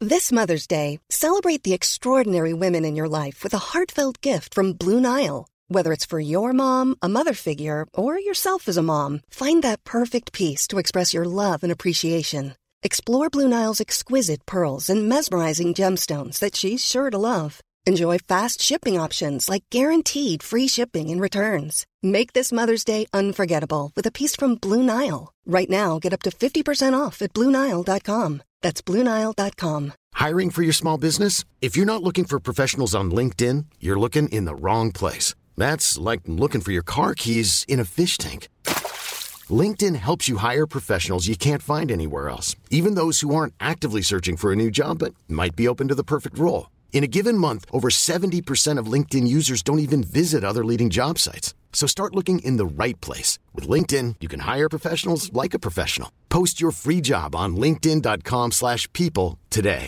This Mother's Day, celebrate the extraordinary women in your life with a heartfelt gift from Blue Nile. Whether it's for your mom, a mother figure, or yourself as a mom, find that perfect piece to express your love and appreciation. Explore Blue Nile's exquisite pearls and mesmerizing gemstones that she's sure to love. Enjoy fast shipping options like guaranteed free shipping and returns. Make this Mother's Day unforgettable with a piece from Blue Nile. Right now, get up to 50% off at BlueNile.com. That's BlueNile.com. Hiring for your small business? If you're not looking for professionals on LinkedIn, you're looking in the wrong place. That's like looking for your car keys in a fish tank. LinkedIn helps you hire professionals you can't find anywhere else, even those who aren't actively searching for a new job but might be open to the perfect role. In a given month, over 70% of LinkedIn users don't even visit other leading job sites. So start looking in the right place. With LinkedIn, you can hire professionals like a professional. Post your free job on linkedin.com/people today.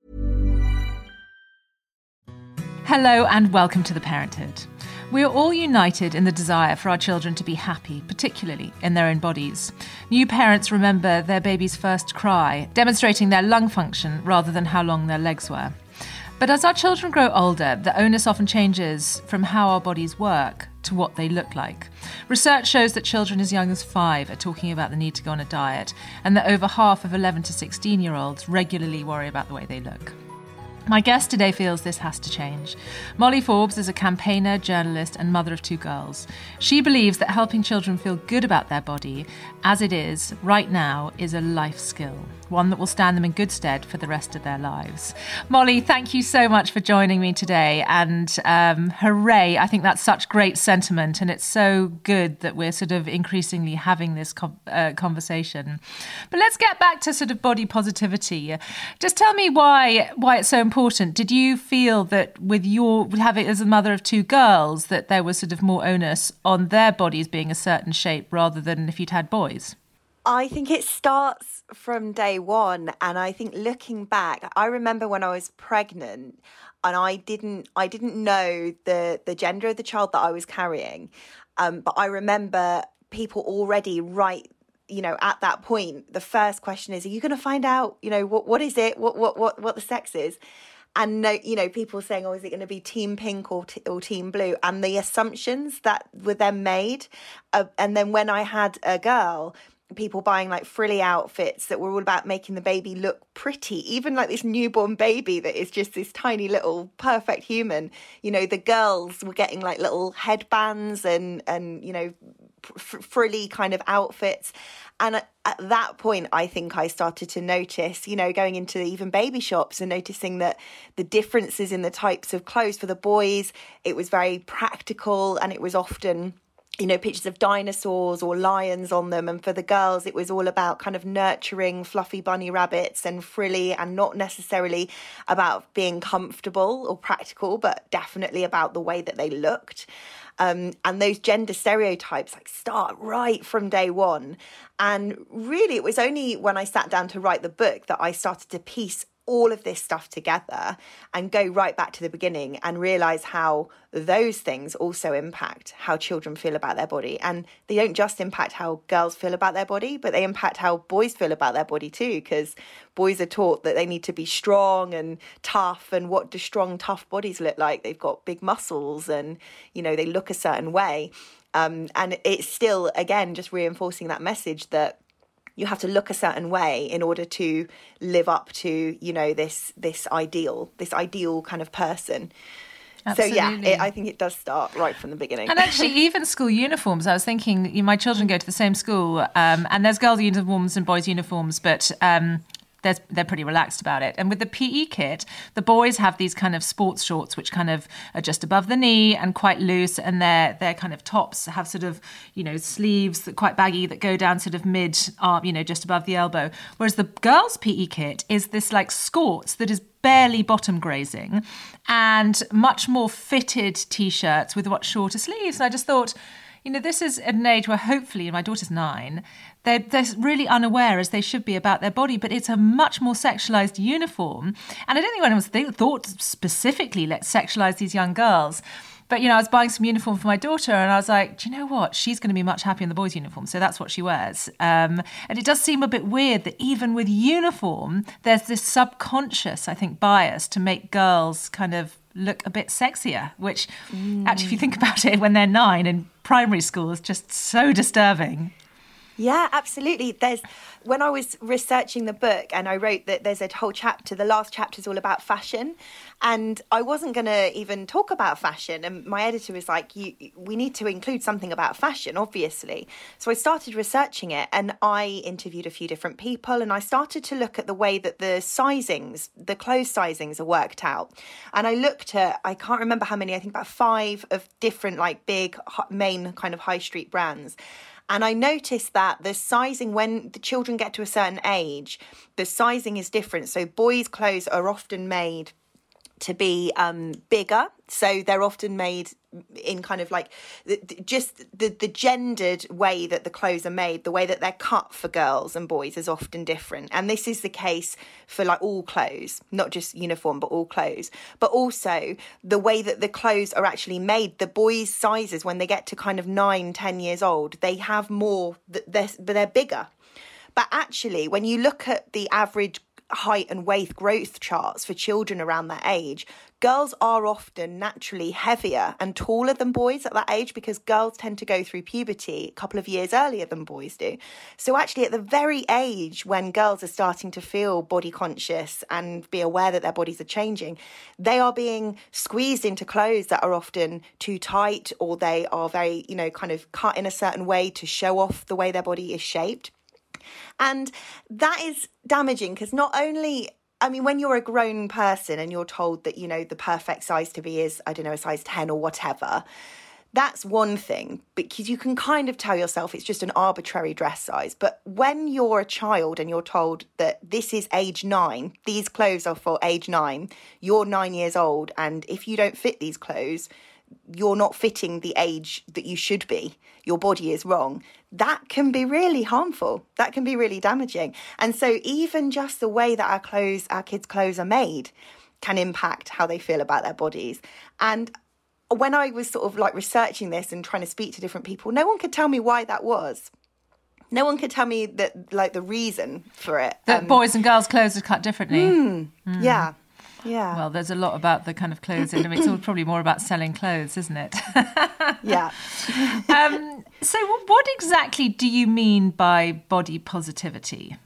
Hello and welcome to The Parenthood. We are all united in the desire for our children to be happy, particularly in their own bodies. New parents remember their baby's first cry, demonstrating their lung function rather than how long their legs were. But as our children grow older, the onus often changes from how our bodies work to what they look like. Research shows that children as young as 5 are talking about the need to go on a diet, and that over half of 11 to 16-year-olds regularly worry about the way they look. My guest today feels this has to change. Molly Forbes is a campaigner, journalist, and mother of 2 girls. She believes that helping children feel good about their body, as it is right now, is a life skill, one that will stand them in good stead for the rest of their lives. Molly, thank you so much for joining me today. And hooray, I think that's such great sentiment, and it's so good that we're sort of increasingly having this conversation. But let's get back to sort of body positivity. Just tell me why it's so important. Did you feel that with having as a mother of 2 girls that there was sort of more onus on their bodies being a certain shape rather than if you'd had boys? I think it starts from day one, and I think looking back, I remember when I was pregnant and I didn't know the gender of the child that I was carrying, but I remember people already at that point, the first question is, are you going to find out, what is it, what the sex is? And, people saying, is it going to be team pink or team blue? And the assumptions that were then made. And then when I had a girl, people buying like frilly outfits that were all about making the baby look pretty, even like this newborn baby that is just this tiny little perfect human. The girls were getting like little headbands and frilly kind of outfits. And at that point, I think I started to notice, going into even baby shops and noticing that the differences in the types of clothes for the boys, it was very practical, and it was often, pictures of dinosaurs or lions on them. And for the girls, it was all about kind of nurturing fluffy bunny rabbits and frilly, and not necessarily about being comfortable or practical, but definitely about the way that they looked. And those gender stereotypes start right from day one. And really, it was only when I sat down to write the book that I started to piece all of this stuff together and go right back to the beginning and realize how those things also impact how children feel about their body. And they don't just impact how girls feel about their body, but they impact how boys feel about their body too, because boys are taught that they need to be strong and tough. And what do strong, tough bodies look like? They've got big muscles and, they look a certain way. And it's still, again, just reinforcing that message that you have to look a certain way in order to live up to, this ideal kind of person. Absolutely. So, yeah, I think it does start right from the beginning. And actually, even school uniforms, I was thinking, my children go to the same school, and there's girls' uniforms and boys' uniforms, but they're pretty relaxed about it. And with the PE kit, the boys have these kind of sports shorts which kind of are just above the knee and quite loose, and their kind of tops have sort of, sleeves that quite baggy that go down sort of mid-arm, just above the elbow. Whereas the girls' PE kit is this like skort that is barely bottom grazing and much more fitted T-shirts with much shorter sleeves. And I just thought, this is at an age where hopefully, my daughter's 9, they're really unaware, as they should be, about their body, but it's a much more sexualised uniform. And I don't think anyone's thought specifically, let's sexualise these young girls. But, I was buying some uniform for my daughter and I was like, do you know what? She's going to be much happier in the boys' uniform. So that's what she wears. And it does seem a bit weird that even with uniform, there's this subconscious, I think, bias to make girls kind of look a bit sexier, which actually, if you think about it, when they're 9 in primary school is just so disturbing. Yeah, absolutely. When I was researching the book and I wrote that there's a whole chapter, the last chapter is all about fashion. And I wasn't going to even talk about fashion. And my editor was like, we need to include something about fashion, obviously. So I started researching it and I interviewed a few different people and I started to look at the way that the clothes sizings are worked out. And I looked at, I can't remember how many, I think about 5 of different like big main kind of high street brands. And I noticed that the sizing, when the children get to a certain age, the sizing is different. So boys' clothes are often made to be bigger. So they're often made in kind of like the gendered way that the clothes are made. The way that they're cut for girls and boys is often different. And this is the case for like all clothes, not just uniform, but all clothes. But also the way that the clothes are actually made. The boys' sizes, when they get to kind of 9, 10 years old, they have more, but they're bigger. But actually, when you look at the average height and weight growth charts for children around that age, girls are often naturally heavier and taller than boys at that age because girls tend to go through puberty a couple of years earlier than boys do. So actually at the very age when girls are starting to feel body conscious and be aware that their bodies are changing, they are being squeezed into clothes that are often too tight, or they are very, kind of cut in a certain way to show off the way their body is shaped. And that is damaging because not only, when you're a grown person and you're told that, the perfect size to be is, a size 10 or whatever, that's one thing, because you can kind of tell yourself it's just an arbitrary dress size. But when you're a child and you're told that this is age 9, these clothes are for age 9, you're 9 years old, and if you don't fit these clothes, you're not fitting the age that you should be. Your body is wrong. That can be really harmful. That can be really damaging. And so even just the way that our kids' clothes are made can impact how they feel about their bodies. And when I was sort of like researching this and trying to speak to different people, no one could tell me why that was. No one could tell me that, like, the reason for it. That boys and girls' clothes are cut differently. Yeah. Yeah. Well, there's a lot about the kind of clothes. It's all probably more about selling clothes, isn't it? Yeah. So what exactly do you mean by body positivity?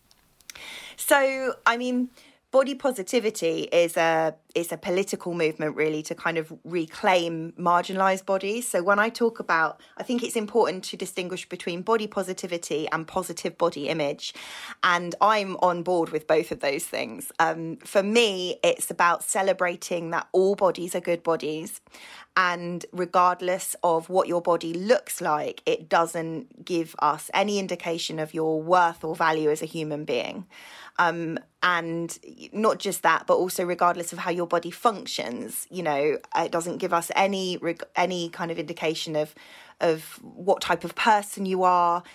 So, body positivity is a political movement really to kind of reclaim marginalised bodies. So when I talk about, I think it's important to distinguish between body positivity and positive body image. And I'm on board with both of those things. For me, it's about celebrating that all bodies are good bodies. And regardless of what your body looks like, it doesn't give us any indication of your worth or value as a human being. And not just that, but also regardless of how your body functions, it doesn't give us any kind of indication of what type of person you are,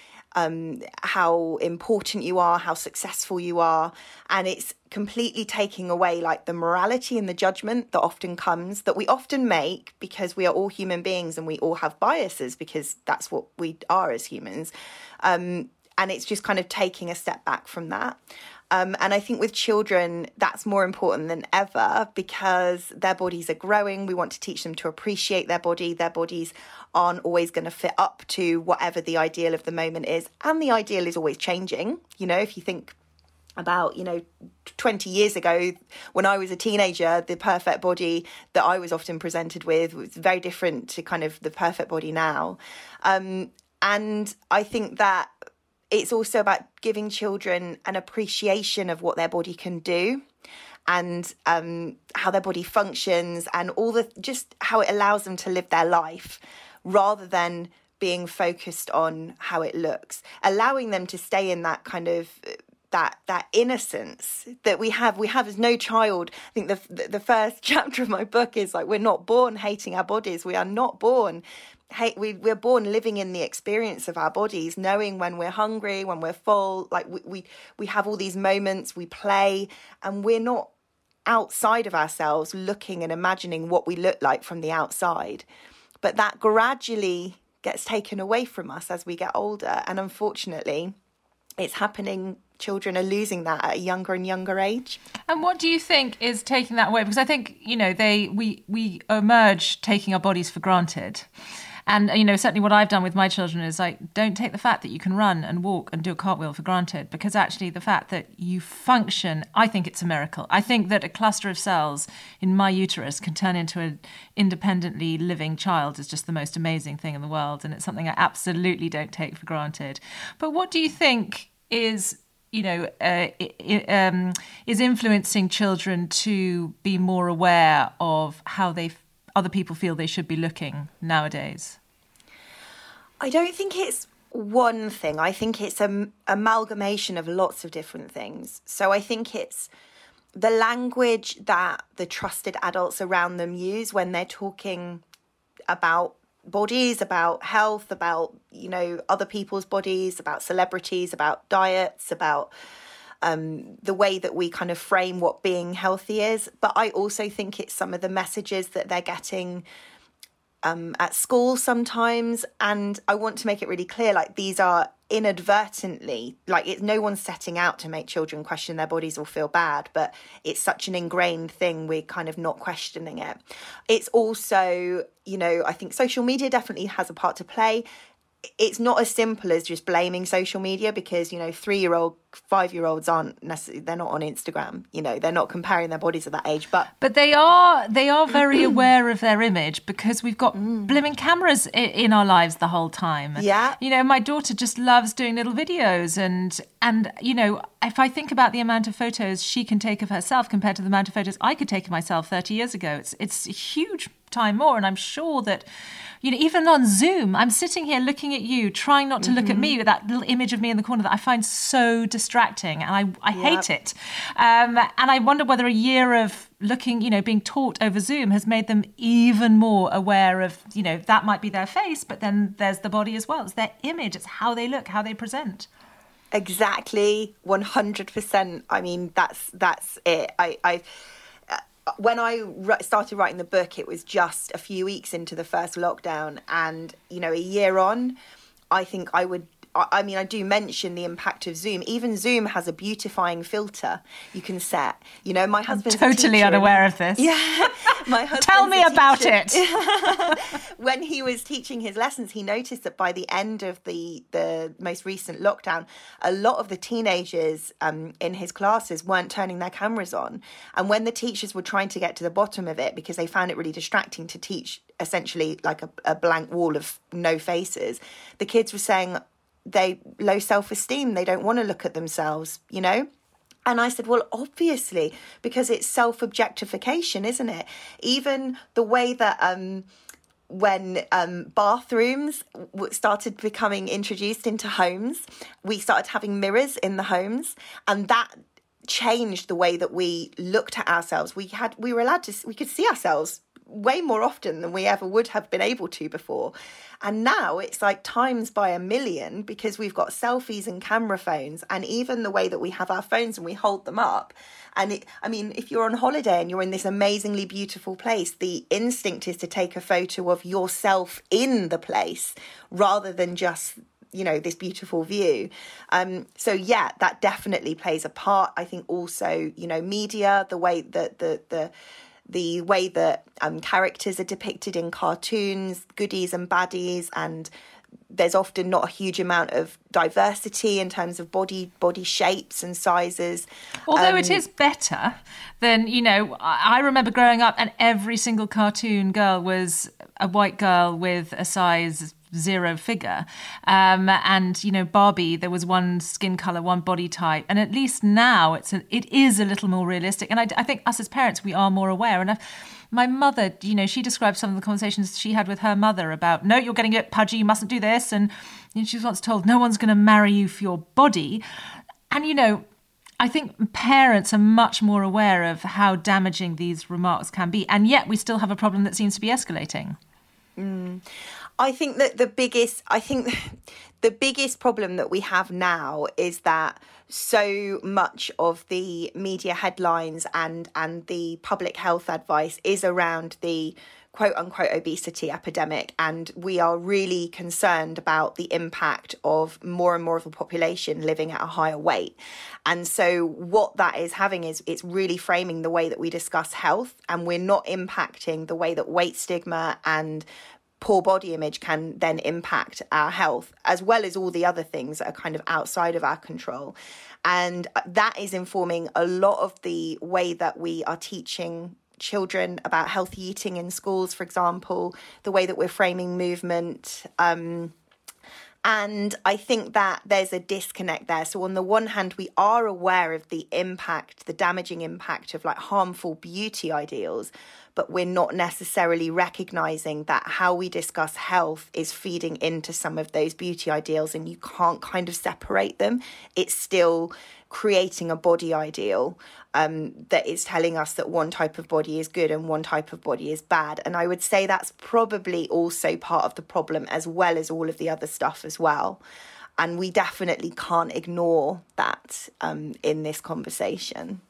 how important you are, how successful you are. And it's completely taking away like the morality and the judgment that often comes, that we often make because we are all human beings and we all have biases because that's what we are as humans. And it's just kind of taking a step back from that. And I think with children, that's more important than ever because their bodies are growing. We want to teach them to appreciate their body. Their bodies aren't always going to fit up to whatever the ideal of the moment is. And the ideal is always changing. If you think about, 20 years ago, when I was a teenager, the perfect body that I was often presented with was very different to kind of the perfect body now. And I think that it's also about giving children an appreciation of what their body can do and how their body functions and just how it allows them to live their life rather than being focused on how it looks, allowing them to stay in that kind of that innocence that we have as no child. I think the first chapter of my book is like, we're not born hating our bodies. We are not born we're born living in the experience of our bodies, knowing when we're hungry, when we're full. Like we have all these moments, we play, and we're not outside of ourselves, looking and imagining what we look like from the outside. But that gradually gets taken away from us as we get older. And unfortunately, it's happening. Children are losing that at a younger and younger age. And what do you think is taking that away? Because I think, we emerge taking our bodies for granted. And, certainly what I've done with my children is don't take the fact that you can run and walk and do a cartwheel for granted, because actually the fact that you function, I think it's a miracle. I think that a cluster of cells in my uterus can turn into an independently living child is just the most amazing thing in the world. And it's something I absolutely don't take for granted. But what do you think is influencing children to be more aware of how other people feel they should be looking nowadays? I don't think it's one thing. I think it's an amalgamation of lots of different things. So I think it's the language that the trusted adults around them use when they're talking about bodies, about health, about, other people's bodies, about celebrities, about diets, about the way that we kind of frame what being healthy is. But I also think it's some of the messages that they're getting at school sometimes. And I want to make it really clear, these are inadvertently, no one's setting out to make children question their bodies or feel bad, but it's such an ingrained thing, we're kind of not questioning it. It's also, I think social media definitely has a part to play. It's not as simple as just blaming social media, because 3-year-old, 5-year-olds aren't necessarily, they're not on Instagram, they're not comparing their bodies at that age, but they are very aware of their image, because we've got blooming cameras in our lives the whole time. Yeah. My daughter just loves doing little videos, and if I think about the amount of photos she can take of herself compared to the amount of photos I could take of myself 30 years ago, it's a huge time more. And I'm sure that, even on Zoom, I'm sitting here looking at you, trying not to look at me with that little image of me in the corner that I find so distracting, and I hate it. And I wonder whether a year of looking, being taught over Zoom has made them even more aware of, that might be their face, but then there's the body as well. It's their image. It's how they look, how they present. Exactly, 100%. I mean, that's it. When I started writing the book, it was just a few weeks into the first lockdown, and a year on, I think I do mention the impact of Zoom. Even Zoom has a beautifying filter you can set. My husband's totally unaware of this. Yeah, my husband. Tell me about it. When he was teaching his lessons, he noticed that by the end of the most recent lockdown, a lot of the teenagers in his classes weren't turning their cameras on. And when the teachers were trying to get to the bottom of it, because they found it really distracting to teach essentially like a blank wall of no faces, the kids were saying they low self-esteem, they don't want to look at themselves, And I said, well, obviously, because it's self-objectification, isn't it? Even the way that when bathrooms started becoming introduced into homes, we started having mirrors in the homes, and that changed the way that we looked at ourselves. We could see ourselves way more often than we ever would have been able to before. And now it's times by a million, because we've got selfies and camera phones, and even the way that we have our phones and we hold them up. And if you're on holiday and you're in this amazingly beautiful place, the instinct is to take a photo of yourself in the place rather than just, this beautiful view. So yeah, that definitely plays a part. I think also, media, the way that the way that characters are depicted in cartoons, goodies and baddies, and there's often not a huge amount of diversity in terms of body shapes and sizes. Although it is better than, I remember growing up and every single cartoon girl was a white girl with a size 0 figure. And, Barbie, there was one skin colour, one body type. And at least now it is a little more realistic. And I think us as parents, we are more aware. And my mother, she described some of the conversations she had with her mother about, no, you're getting a bit pudgy, you mustn't do this. And she was once told, no one's going to marry you for your body. And, I think parents are much more aware of how damaging these remarks can be. And yet we still have a problem that seems to be escalating. I think that the biggest problem that we have now is that so much of the media headlines and the public health advice is around the quote unquote obesity epidemic, and we are really concerned about the impact of more and more of the population living at a higher weight. And so what that is having is it's really framing the way that we discuss health, and we're not impacting the way that weight stigma and poor body image can then impact our health, as well as all the other things that are kind of outside of our control. And that is informing a lot of the way that we are teaching children about healthy eating in schools, for example, the way that we're framing movement. And I think that there's a disconnect there. So on the one hand, we are aware of the impact, the damaging impact of like harmful beauty ideals, but we're not necessarily recognizing that how we discuss health is feeding into some of those beauty ideals, and you can't kind of separate them. It's still creating a body ideal that is telling us that one type of body is good and one type of body is bad. And I would say that's probably also part of the problem, as well as all of the other stuff as well. And we definitely can't ignore that in this conversation.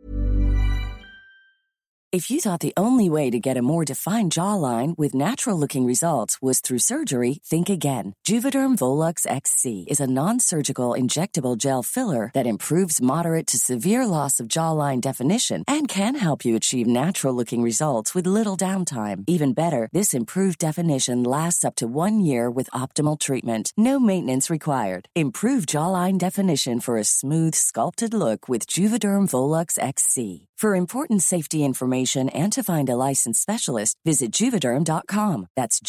If you thought the only way to get a more defined jawline with natural-looking results was through surgery, think again. Juvederm Volux XC is a non-surgical injectable gel filler that improves moderate to severe loss of jawline definition and can help you achieve natural-looking results with little downtime. Even better, this improved definition lasts up to 1 year with optimal treatment. No maintenance required. Improve jawline definition for a smooth, sculpted look with Juvederm Volux XC. For important safety information and to find a licensed specialist, visit Juvederm.com. That's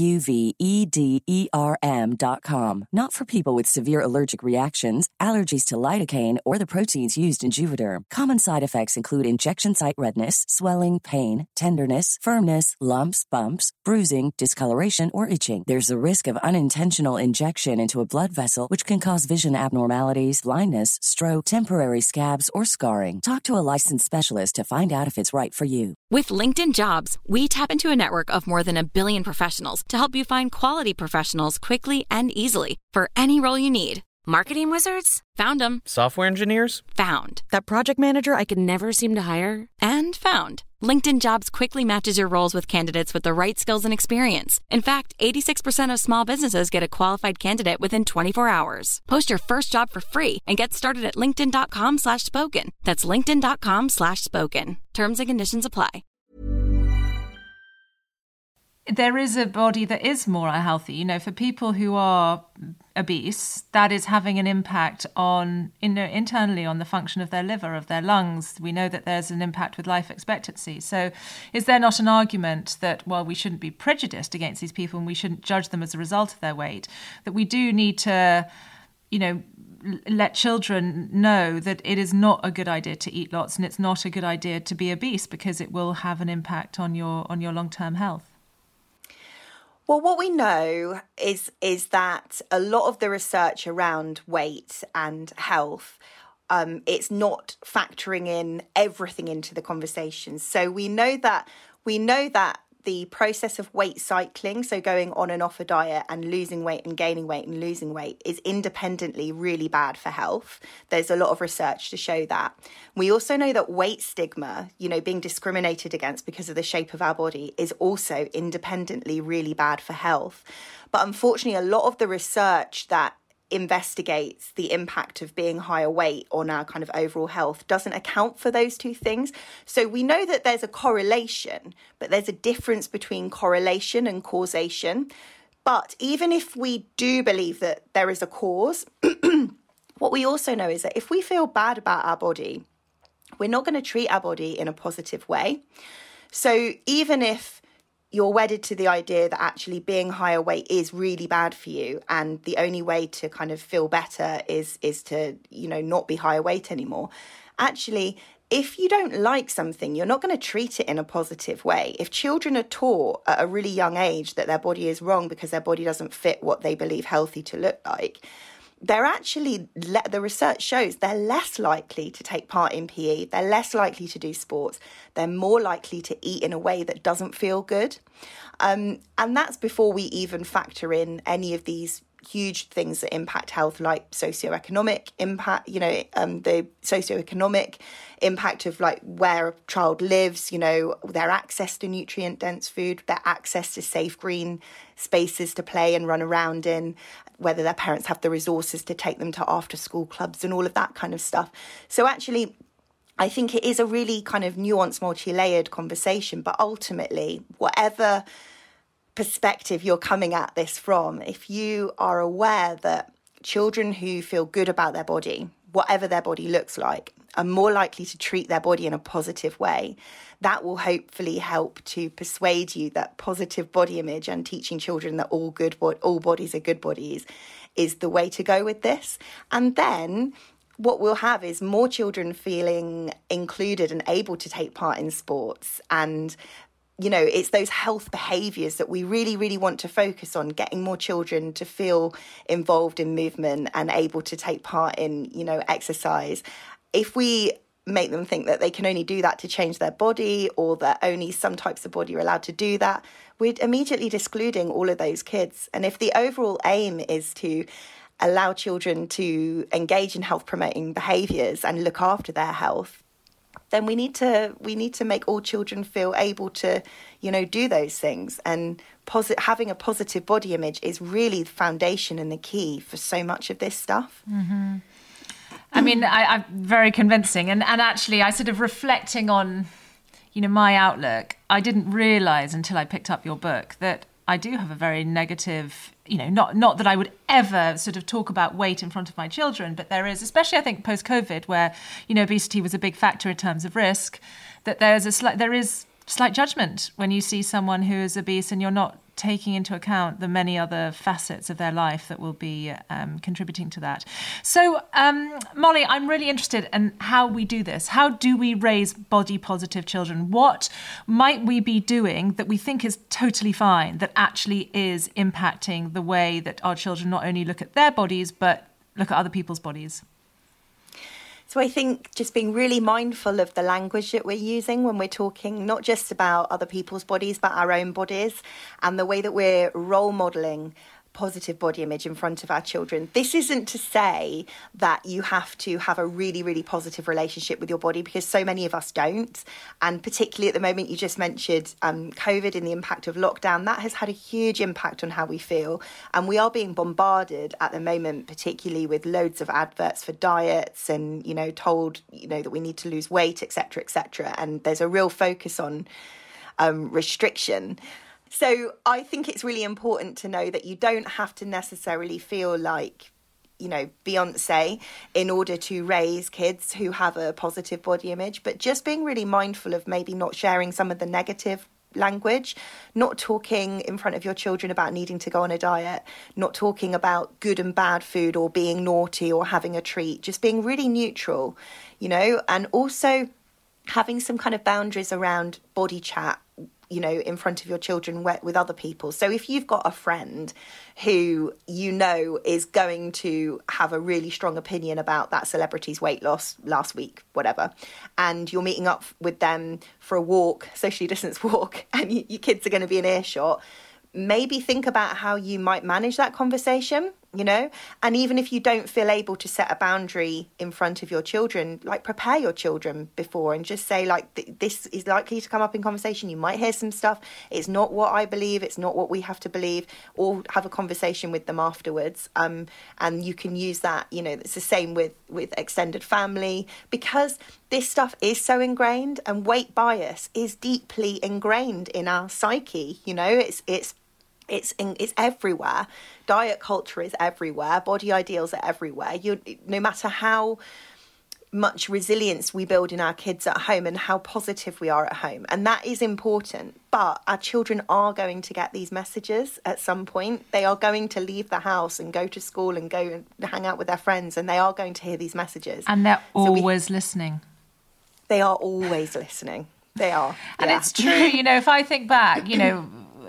Juvederm.com. Not for people with severe allergic reactions, allergies to lidocaine, or the proteins used in Juvederm. Common side effects include injection site redness, swelling, pain, tenderness, firmness, lumps, bumps, bruising, discoloration, or itching. There's a risk of unintentional injection into a blood vessel, which can cause vision abnormalities, blindness, stroke, temporary scabs, or scarring. Talk to a licensed specialist to find out if it's right for you. With LinkedIn Jobs, we tap into a network of more than 1 billion professionals to help you find quality professionals quickly and easily for any role you need. Marketing wizards? Found them. Software engineers? Found. That project manager I could never seem to hire? And found. LinkedIn Jobs quickly matches your roles with candidates with the right skills and experience. In fact, 86% of small businesses get a qualified candidate within 24 hours. Post your first job for free and get started at linkedin.com/spoken. That's linkedin.com/spoken. Terms and conditions apply. There is a body that is more unhealthy. You know, for people who are obese, that is having an impact on, internally on the function of their liver, of their lungs. We know that there's an impact with life expectancy. So is there not an argument that, while we shouldn't be prejudiced against these people and we shouldn't judge them as a result of their weight, that we do need to, let children know that it is not a good idea to eat lots, and it's not a good idea to be obese, because it will have an impact on your long-term health? Well, what we know is that a lot of the research around weight and health, it's not factoring in everything into the conversation. So we know that the process of weight cycling, so going on and off a diet and losing weight and gaining weight and losing weight, is independently really bad for health. There's a lot of research to show that. We also know that weight stigma, being discriminated against because of the shape of our body, is also independently really bad for health. But unfortunately, a lot of the research that investigates the impact of being higher weight on our kind of overall health doesn't account for those two things. So we know that there's a correlation, but there's a difference between correlation and causation. But even if we do believe that there is a cause, what we also know is that if we feel bad about our body, we're not going to treat our body in a positive way. So even if you're wedded to the idea that actually being higher weight is really bad for you, and the only way to kind of feel better is to, not be higher weight anymore. Actually, if you don't like something, you're not going to treat it in a positive way. If children are taught at a really young age that their body is wrong because their body doesn't fit what they believe healthy to look like, they're actually, the research shows they're less likely to take part in PE, they're less likely to do sports, they're more likely to eat in a way that doesn't feel good. And that's before we even factor in any of these huge things that impact health, like socioeconomic impact, the socioeconomic impact of like where a child lives, their access to nutrient dense food, their access to safe green spaces to play and run around in, whether their parents have the resources to take them to after school clubs and all of that kind of stuff. So actually, I think it is a really kind of nuanced, multi-layered conversation, but ultimately, whatever perspective you're coming at this from, if you are aware that children who feel good about their body, whatever their body looks like, are more likely to treat their body in a positive way, that will hopefully help to persuade you that positive body image and teaching children that all bodies are good bodies is the way to go with this. And then what we'll have is more children feeling included and able to take part in sports. And it's those health behaviours that we really, really want to focus on, getting more children to feel involved in movement and able to take part in, exercise. If we make them think that they can only do that to change their body, or that only some types of body are allowed to do that, we're immediately excluding all of those kids. And if the overall aim is to allow children to engage in health promoting behaviours and look after their health, then we need to make all children feel able to, do those things. And having a positive body image is really the foundation and the key for so much of this stuff. Mm-hmm. I mean, I'm very convincing. And actually, I sort of reflecting on, my outlook, I didn't realise until I picked up your book that I do have a very negative, not that I would ever sort of talk about weight in front of my children, but there is, especially I think post-COVID, where, obesity was a big factor in terms of risk, that there is slight judgment when you see someone who is obese and you're not taking into account the many other facets of their life that will be contributing to that. So, Molly, I'm really interested in how we do this. How do we raise body positive children? What might we be doing that we think is totally fine, that actually is impacting the way that our children not only look at their bodies, but look at other people's bodies? So I think just being really mindful of the language that we're using when we're talking not just about other people's bodies, but our own bodies, and the way that we're role modelling positive body image in front of our children. This isn't to say that you have to have a really, really positive relationship with your body, because so many of us don't. And particularly at the moment, you just mentioned COVID and the impact of lockdown. That has had a huge impact on how we feel. And we are being bombarded at the moment, particularly with loads of adverts for diets and, told, that we need to lose weight, etc., etc. And there's a real focus on restriction. So I think it's really important to know that you don't have to necessarily feel like, Beyonce in order to raise kids who have a positive body image, but just being really mindful of maybe not sharing some of the negative language, not talking in front of your children about needing to go on a diet, not talking about good and bad food or being naughty or having a treat, just being really neutral, and also having some kind of boundaries around body chat, in front of your children with other people. So if you've got a friend who is going to have a really strong opinion about that celebrity's weight loss last week, whatever, and you're meeting up with them for a walk, socially distanced walk, and your kids are going to be in earshot, maybe think about how you might manage that conversation, and even if you don't feel able to set a boundary in front of your children, like prepare your children before and just say, like, this is likely to come up in conversation. You might hear some stuff. It's not what I believe. It's not what we have to believe, or have a conversation with them afterwards. And you can use that, it's the same with extended family, because this stuff is so ingrained, and weight bias is deeply ingrained in our psyche. It's everywhere. Diet culture is everywhere. Body ideals are everywhere. No matter how much resilience we build in our kids at home and how positive we are at home, and that is important. But our children are going to get these messages at some point. They are going to leave the house and go to school and go and hang out with their friends, and they are going to hear these messages. And they're always listening. They are always listening. They are. And it's true, if I think back,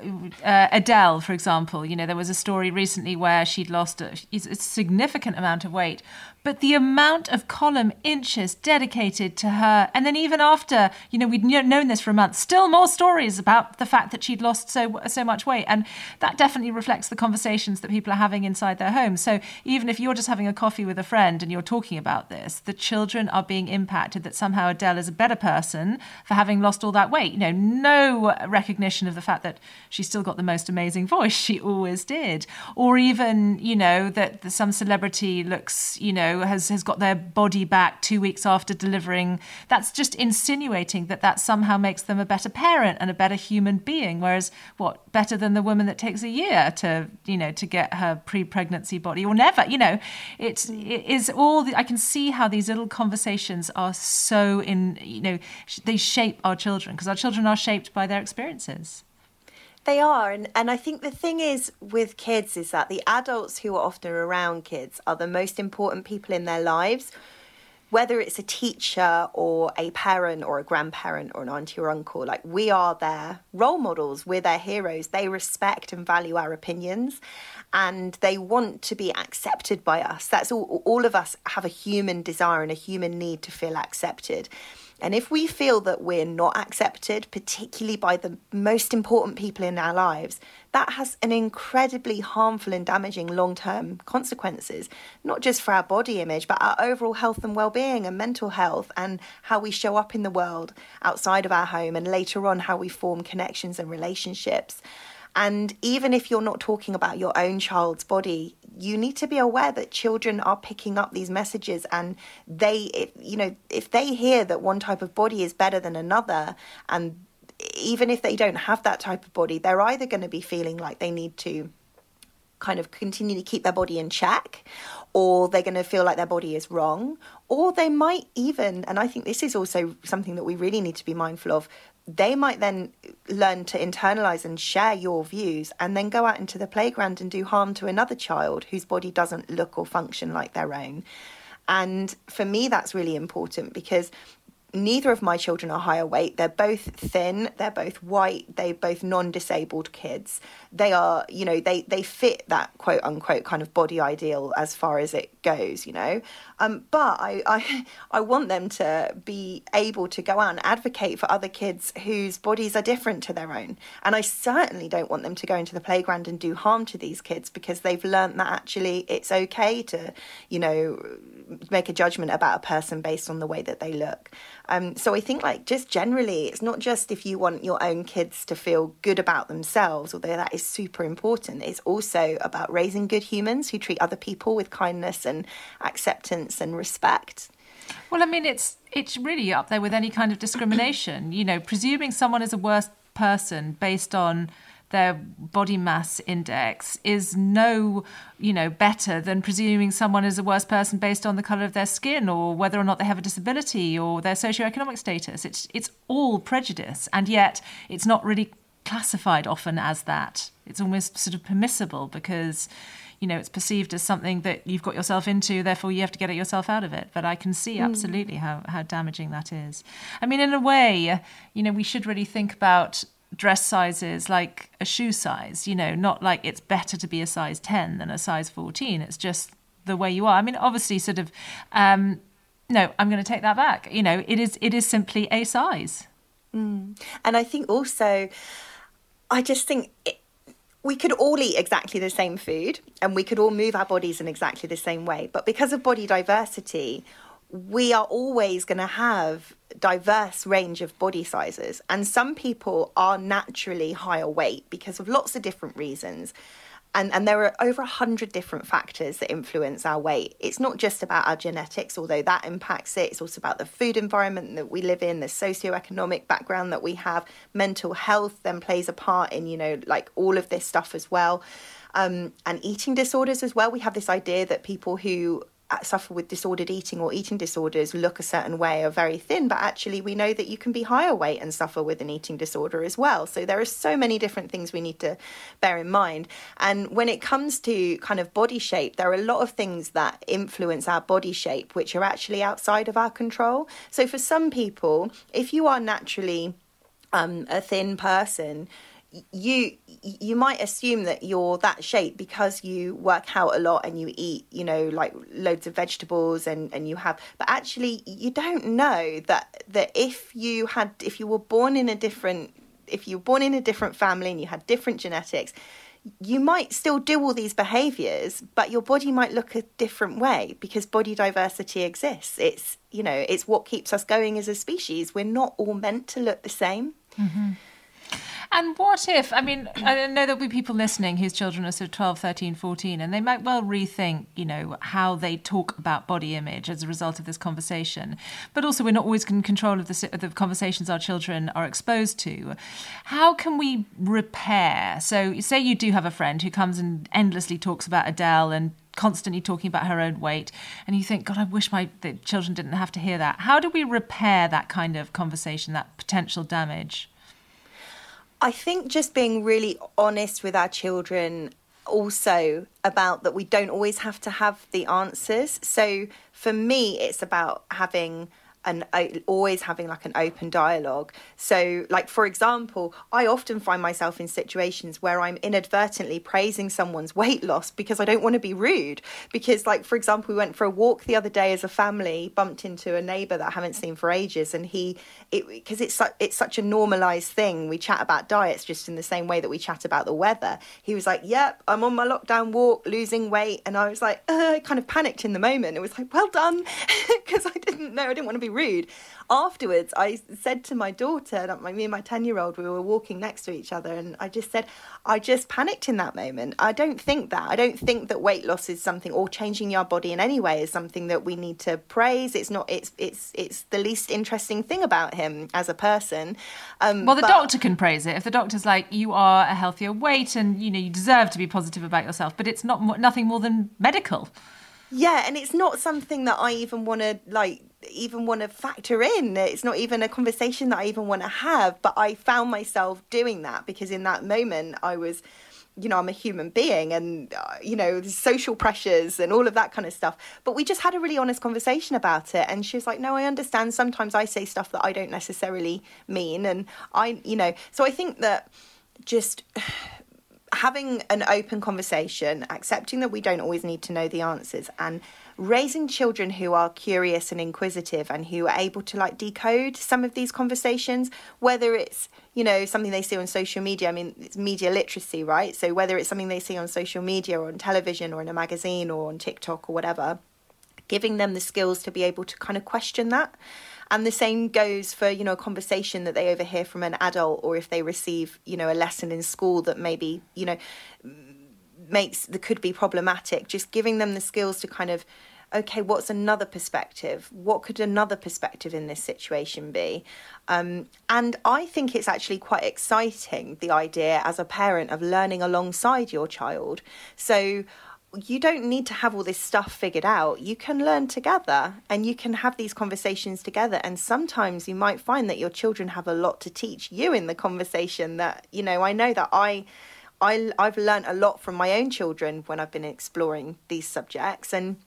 Adele, for example, there was a story recently where she'd lost a significant amount of weight, but the amount of column inches dedicated to her, and then even after, we'd known this for a month, still more stories about the fact that she'd lost so much weight. And that definitely reflects the conversations that people are having inside their homes. So even if you're just having a coffee with a friend and you're talking about this, the children are being impacted that somehow Adele is a better person for having lost all that weight. No recognition of the fact that she's still got the most amazing voice she always did. Or even, that some celebrity looks, has got their body back 2 weeks after delivering. That's just insinuating that somehow makes them a better parent and a better human being. Whereas, better than the woman that takes a year to get her pre-pregnancy body, or never, it is all, I can see how these little conversations are so they shape our children, because our children are shaped by their experiences. They are. And I think the thing is with kids is that the adults who are often around kids are the most important people in their lives, whether it's a teacher or a parent or a grandparent or an auntie or uncle. Like, we are their role models. We're their heroes. They respect and value our opinions, and they want to be accepted by us. That's all of us have a human desire and a human need to feel accepted. And if we feel that we're not accepted, particularly by the most important people in our lives, that has an incredibly harmful and damaging long-term consequences, not just for our body image, but our overall health and well-being and mental health, and how we show up in the world outside of our home, and later on how we form connections and relationships. And even if you're not talking about your own child's body, you need to be aware that children are picking up these messages, and if they hear that one type of body is better than another, and even if they don't have that type of body, they're either going to be feeling like they need to kind of continue to keep their body in check, or they're going to feel like their body is wrong, or they might even, and I think this is also something that we really need to be mindful of, they might then learn to internalize and share your views, and then go out into the playground and do harm to another child whose body doesn't look or function like their own. And for me, that's really important, because neither of my children are higher weight. They're both thin, they're both white, they're both non-disabled kids. They are, they fit that quote unquote kind of body ideal as far as it goes, But I want them to be able to go out and advocate for other kids whose bodies are different to their own. And I certainly don't want them to go into the playground and do harm to these kids, because they've learned that actually it's okay to, make a judgment about a person based on the way that they look. So I think, just generally, it's not just if you want your own kids to feel good about themselves, although that is super important. It's also about raising good humans who treat other people with kindness and acceptance and respect. Well, I mean, it's really up there with any kind of discrimination. Presuming someone is a worse person based on their body mass index is no, better than presuming someone is a worse person based on the colour of their skin, or whether or not they have a disability, or their socioeconomic status. It's all prejudice, and yet it's not really classified often as that. It's almost sort of permissible, because it's perceived as something that you've got yourself into, therefore you have to get yourself out of it. But I can see absolutely how damaging that is. I mean, in a way, we should really think about dress sizes like a shoe size, not like it's better to be a size 10 than a size 14. It's just the way you are. I mean, obviously no, I'm going to take that back. It is simply a size. And I think also, I just think we could all eat exactly the same food, and we could all move our bodies in exactly the same way. But because of body diversity, we are always going to have diverse range of body sizes. And some people are naturally higher weight because of lots of different reasons. And there are over 100 different factors that influence our weight. It's not just about our genetics, although that impacts it. It's also about the food environment that we live in, the socioeconomic background that we have. Mental health then plays a part in, all of this stuff as well. And eating disorders as well. We have this idea that people who suffer with disordered eating or eating disorders look a certain way, are very thin, but actually we know that you can be higher weight and suffer with an eating disorder as well. So there are so many different things we need to bear in mind. And when it comes to kind of body shape, there are a lot of things that influence our body shape which are actually outside of our control. So for some people, if you are naturally a thin person, you might assume that you're that shape because you work out a lot and you eat, like loads of vegetables and you have, but actually you don't know that if you were born in a different family and you had different genetics, you might still do all these behaviours, but your body might look a different way because body diversity exists. It's what keeps us going as a species. We're not all meant to look the same. Mm-hmm. And what if, I know there'll be people listening whose children are sort of 12, 13, 14, and they might well rethink, how they talk about body image as a result of this conversation. But also we're not always in control of the conversations our children are exposed to. How can we repair? So say you do have a friend who comes and endlessly talks about Adele and constantly talking about her own weight, and you think, God, I wish the children didn't have to hear that. How do we repair that kind of conversation, that potential damage? I think just being really honest with our children also about that we don't always have to have the answers. So for me, it's about always having like an open dialogue. So like, for example, I often find myself in situations where I'm inadvertently praising someone's weight loss because I don't want to be rude. Because like, for example, we went for a walk the other day as a family, bumped into a neighbour that I haven't seen for ages. And because it's such a normalised thing, we chat about diets just in the same way that we chat about the weather. He was like, yep, I'm on my lockdown walk, losing weight. And I was like, I kind of panicked in the moment. It was like, well done, because I didn't want to be rude. Afterwards, I said to my daughter, me and my 10-year-old, we were walking next to each other, and I just said, I just panicked in that moment. I don't think that weight loss is something, or changing our body in any way is something that we need to praise. It's not. It's the least interesting thing about him as a person. Well, the doctor can praise it if the doctor's like, you are a healthier weight, and you deserve to be positive about yourself. But it's nothing more than medical. Yeah, and it's not something that I even want to factor in. It's not even a conversation that I even want to have. But I found myself doing that because in that moment I was, I'm a human being, and social pressures and all of that kind of stuff. But we just had a really honest conversation about it, and she was like, no, I understand. Sometimes I say stuff that I don't necessarily mean, and so I think that just having an open conversation, accepting that we don't always need to know the answers, and raising children who are curious and inquisitive and who are able to decode some of these conversations, whether it's, something they see on social media. It's media literacy, right? So whether it's something they see on social media or on television or in a magazine or on TikTok or whatever, giving them the skills to be able to kind of question that. And the same goes for, a conversation that they overhear from an adult, or if they receive, a lesson in school that maybe, that could be problematic. Just giving them the skills to kind of, okay, what's another perspective? What could another perspective in this situation be? And I think it's actually quite exciting, the idea as a parent of learning alongside your child. So you don't need to have all this stuff figured out. You can learn together and you can have these conversations together. And sometimes you might find that your children have a lot to teach you in the conversation that, I know that I've learned a lot from my own children when I've been exploring these subjects. And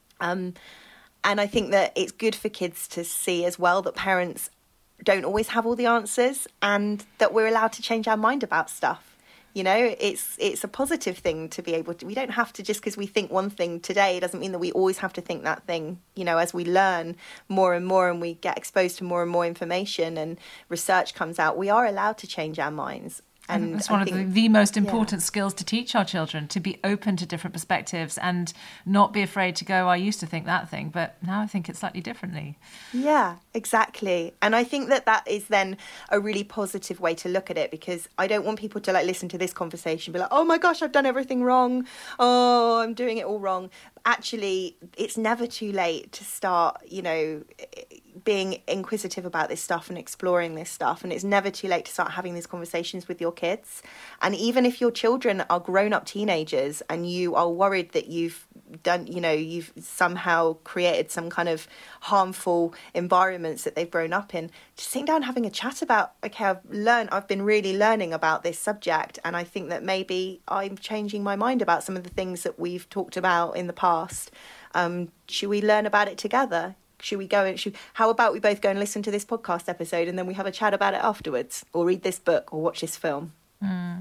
I think that it's good for kids to see as well that parents don't always have all the answers and that we're allowed to change our mind about stuff. It's a positive thing to be able to, we don't have to, just because we think one thing today doesn't mean that we always have to think that thing. As we learn more and more and we get exposed to more and more information and research comes out, we are allowed to change our minds. And it's one of the most important skills to teach our children, to be open to different perspectives and not be afraid to go, I used to think that thing, but now I think it slightly differently. Yeah, exactly. And I think that is then a really positive way to look at it, because I don't want people to listen to this conversation and be like, oh my gosh, I've done everything wrong. Oh, I'm doing it all wrong. Actually, it's never too late to start, being inquisitive about this stuff and exploring this stuff. And it's never too late to start having these conversations with your kids. And even if your children are grown-up teenagers and you are worried that you've somehow created some kind of harmful environments that they've grown up in, just sitting down having a chat about, okay, I've been really learning about this subject, and I think that maybe I'm changing my mind about some of the things that we've talked about in the past. Should we learn about it together? How about we both go and listen to this podcast episode and then we have a chat about it afterwards, or read this book or watch this film?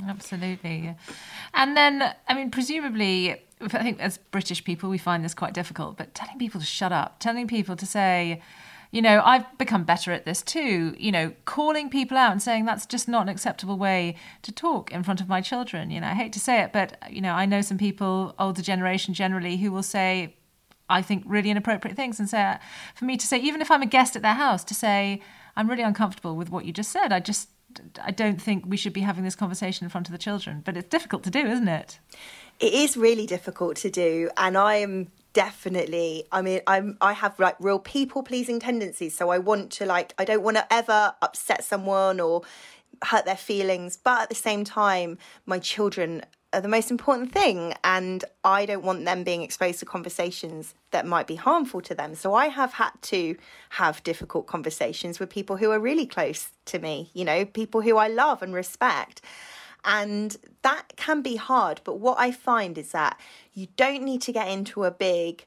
Absolutely. And then, I mean, presumably, I think as British people, we find this quite difficult, but telling people to shut up, telling people to say, you know, I've become better at this too, you know, calling people out and saying that's just not an acceptable way to talk in front of my children. You know, I hate to say it, but, you know, I know some people, older generation generally, who will say, I think, really inappropriate things, and say, for me to say, even if I'm a guest at their house, to say, I'm really uncomfortable with what you just said. I don't think we should be having this conversation in front of the children. But it's difficult to do, isn't it? It is really difficult to do. And I am definitely, I have like real people pleasing tendencies. So I want to I don't want to ever upset someone or hurt their feelings. But at the same time, my children are the most important thing, and I don't want them being exposed to conversations that might be harmful to them. So I have had to have difficult conversations with people who are really close to me, you know, people who I love and respect. And that can be hard. But what I find is that you don't need to get into a big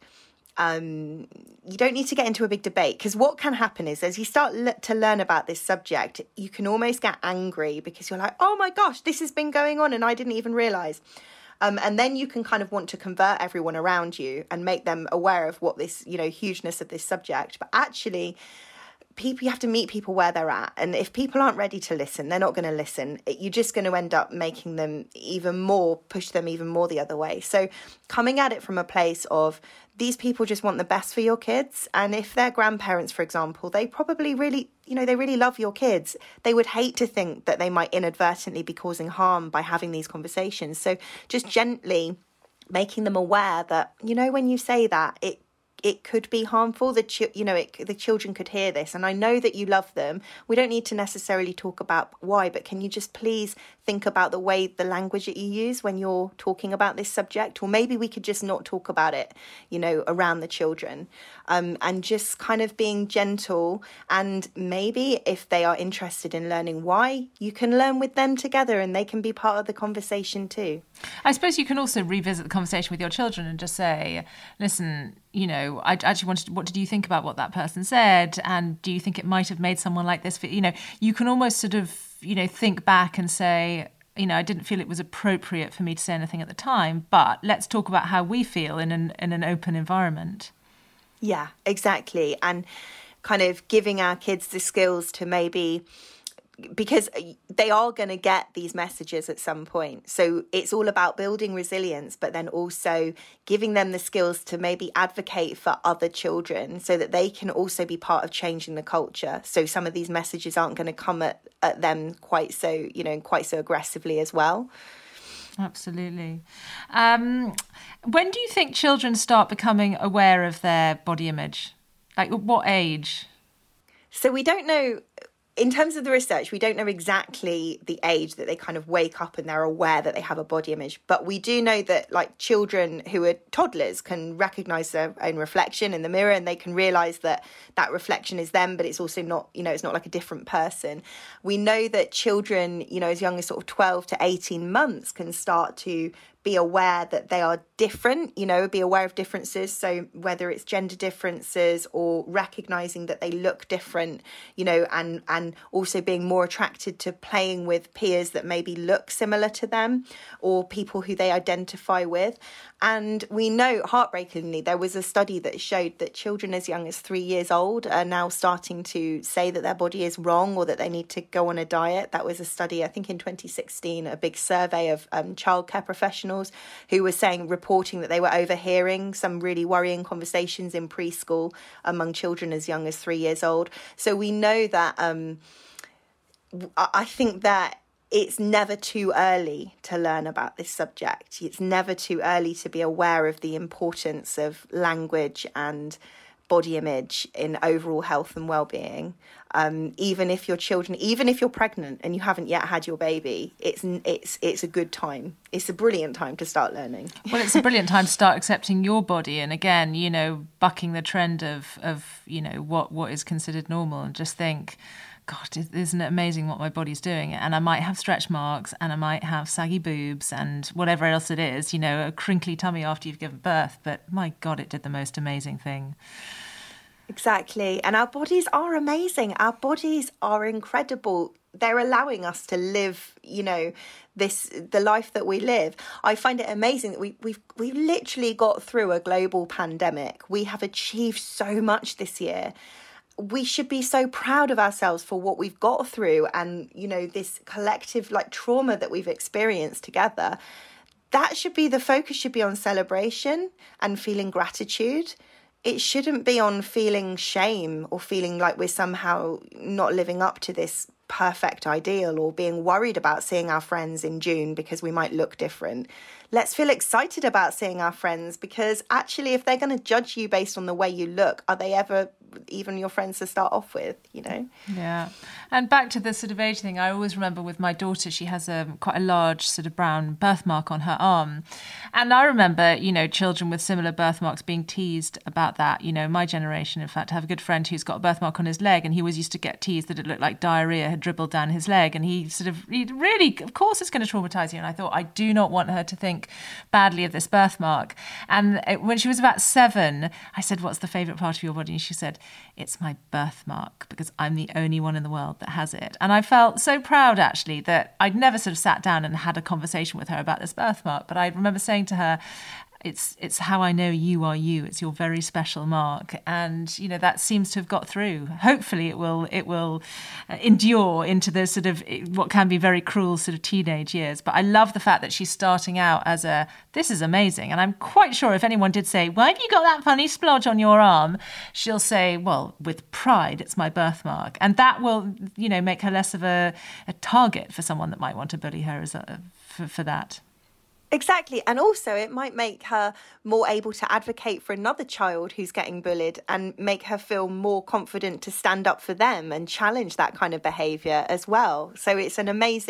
debate, because what can happen is, as you start to learn about this subject, you can almost get angry because you're like, oh my gosh, this has been going on and I didn't even realise. And then you can kind of want to convert everyone around you and make them aware of what this, you know, hugeness of this subject. But actually, you have to meet people where they're at. And if people aren't ready to listen, they're not going to listen. You're just going to end up making them push them even more the other way. So coming at it from a place of, these people just want the best for your kids. And if they're grandparents, for example, they probably really, you know, they really love your kids. They would hate to think that they might inadvertently be causing harm by having these conversations. So just gently making them aware that, you know, when you say that, it could be harmful. The children could hear this, and I know that you love them. We don't need to necessarily talk about why, but can you just please think about the language that you use when you're talking about this subject? Or maybe we could just not talk about it, you know, around the children, and just kind of being gentle. And maybe if they are interested in learning why, you can learn with them together, and they can be part of the conversation too. I suppose you can also revisit the conversation with your children and just say, listen, you know, I actually wanted, what did you think about what that person said? And do you think it might have made someone like this fit? You know, you can almost sort of, you know, think back and say, you know, I didn't feel it was appropriate for me to say anything at the time, but let's talk about how we feel in an open environment. Yeah, exactly. And kind of giving our kids the skills to maybe, because they are going to get these messages at some point. So it's all about building resilience, but then also giving them the skills to maybe advocate for other children so that they can also be part of changing the culture. So some of these messages aren't going to come at them quite so aggressively as well. Absolutely. When do you think children start becoming aware of their body image? Like, at what age? So we don't know. In terms of the research, we don't know exactly the age that they kind of wake up and they're aware that they have a body image. But we do know that, like, children who are toddlers can recognise their own reflection in the mirror, and they can realise that that reflection is them, but it's also not, you know, it's not like a different person. We know that children, you know, as young as sort of 12 to 18 months can start to be aware that they are different, you know, be aware of differences. So whether it's gender differences or recognising that they look different, you know, and also being more attracted to playing with peers that maybe look similar to them or people who they identify with. And we know, heartbreakingly, there was a study that showed that children as young as 3 years old are now starting to say that their body is wrong or that they need to go on a diet. That was a study, I think in 2016, a big survey of childcare professionals who were reporting that they were overhearing some really worrying conversations in preschool among children as young as 3 years old. So we know that I think that it's never too early to learn about this subject. It's never too early to be aware of the importance of language and body image in overall health and well-being. Even if you're pregnant and you haven't yet had your baby, it's a good time. It's a brilliant time to start learning. Well, it's a brilliant time to start accepting your body, and again, you know, bucking the trend of you know what is considered normal, and just think, God, isn't it amazing what my body's doing? And I might have stretch marks, and I might have saggy boobs, and whatever else it is, you know, a crinkly tummy after you've given birth. But my God, it did the most amazing thing. Exactly. And our bodies are amazing. Our bodies are incredible. They're allowing us to live, the life that we live. I find it amazing that we've literally got through a global pandemic. We have achieved so much this year. We should be so proud of ourselves for what we've got through and, this collective trauma that we've experienced together. That should be the focus, should be on celebration and feeling gratitude. It shouldn't be on feeling shame or feeling like we're somehow not living up to this perfect ideal or being worried about seeing our friends in June because we might look different. Let's feel excited about seeing our friends, because actually if they're going to judge you based on the way you look, are they ever even your friends to start off with, Yeah. And back to the sort of age thing, I always remember with my daughter, she has quite a large sort of brown birthmark on her arm. And I remember, children with similar birthmarks being teased about that. My generation, in fact, I have a good friend who's got a birthmark on his leg, and he always used to get teased that it looked like diarrhea had dribbled down his leg. And he really, of course it's going to traumatize you. And I thought, I do not want her to think badly of this birthmark. And when she was about 7, I said, what's the favourite part of your body? And she said, it's my birthmark, because I'm the only one in the world that has it. And I felt so proud, actually, that I'd never sort of sat down and had a conversation with her about this birthmark. But I remember saying to her, it's how I know you are you. It's your very special mark. And, that seems to have got through. Hopefully it will endure into the sort of what can be very cruel sort of teenage years. But I love the fact that she's starting out as this is amazing. And I'm quite sure if anyone did say, why have you got that funny splodge on your arm? She'll say, well, with pride, it's my birthmark. And that will, make her less of a target for someone that might want to bully her for that. Exactly. And also it might make her more able to advocate for another child who's getting bullied and make her feel more confident to stand up for them and challenge that kind of behaviour as well. So it's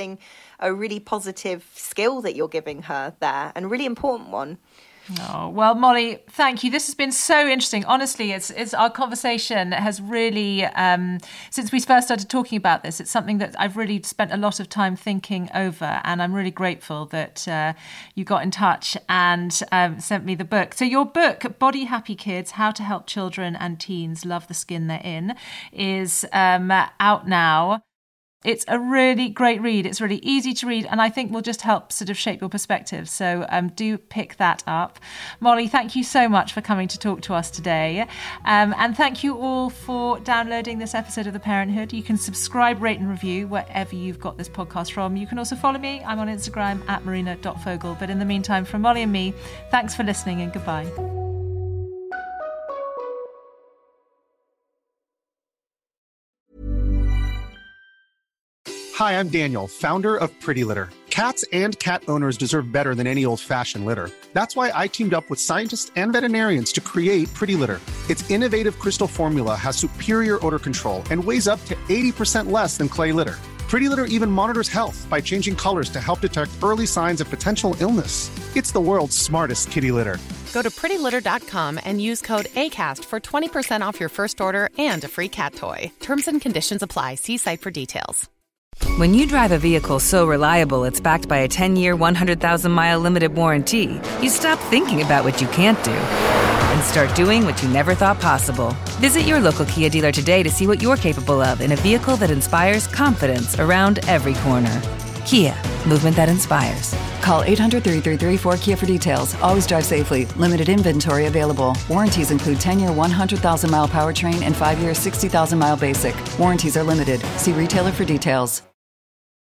a really positive skill that you're giving her there, and a really important one. Oh, well, Molly, thank you. This has been so interesting. Honestly, it's our conversation has really, since we first started talking about this, it's something that I've really spent a lot of time thinking over, and I'm really grateful that you got in touch and sent me the book. So your book, Body Happy Kids, How to Help Children and Teens Love the Skin They're In, is out now. It's a really great read. It's really easy to read, and I think will just help sort of shape your perspective. So do pick that up. Molly, thank you so much for coming to talk to us today. And thank you all for downloading this episode of The Parenthood. You can subscribe, rate and review wherever you've got this podcast from. You can also follow me. I'm on Instagram @marina.fogel. But in the meantime, from Molly and me, thanks for listening and goodbye. Hi, I'm Daniel, founder of Pretty Litter. Cats and cat owners deserve better than any old-fashioned litter. That's why I teamed up with scientists and veterinarians to create Pretty Litter. Its innovative crystal formula has superior odor control and weighs up to 80% less than clay litter. Pretty Litter even monitors health by changing colors to help detect early signs of potential illness. It's the world's smartest kitty litter. Go to prettylitter.com and use code ACAST for 20% off your first order and a free cat toy. Terms and conditions apply. See site for details. When you drive a vehicle so reliable it's backed by a 10-year, 100,000-mile limited warranty, you stop thinking about what you can't do and start doing what you never thought possible. Visit your local Kia dealer today to see what you're capable of in a vehicle that inspires confidence around every corner. Kia, movement that inspires. Call 800-333-4KIA for details. Always drive safely. Limited inventory available. Warranties include 10-year 100,000-mile powertrain and 5-year 60,000-mile basic. Warranties are limited. See retailer for details.